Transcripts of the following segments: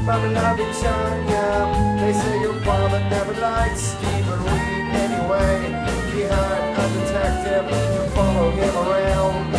my beloved Tanya. They say your father never liked Stephen Reed anyway. He hired a detective to follow him around.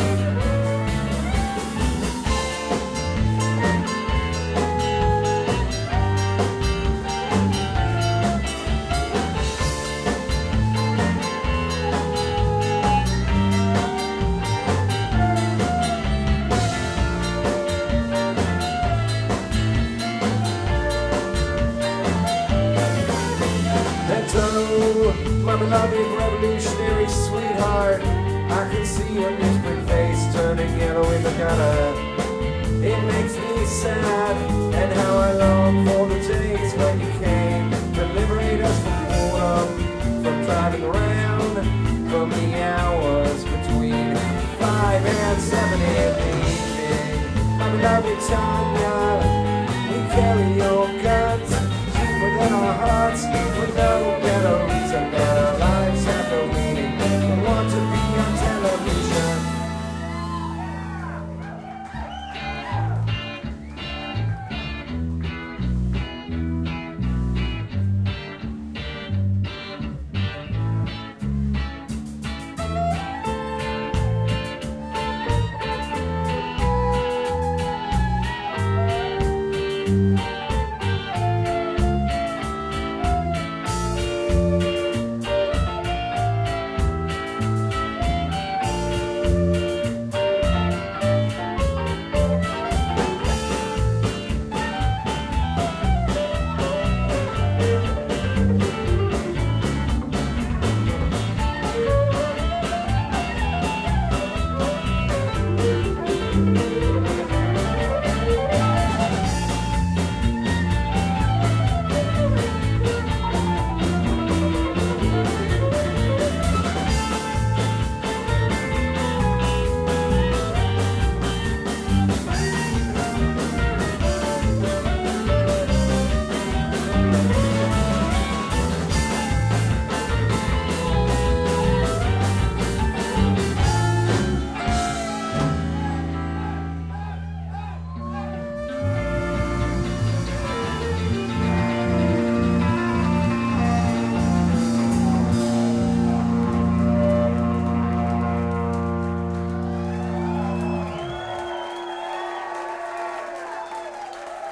My beloved revolutionary sweetheart, I can see your newsprint face turning yellow in the gutter. It makes me sad, and how I long for the days when you came to liberate us from boredom, from driving around, from the hours between 5 and 7 in the evening. My beloved Tanya, we carry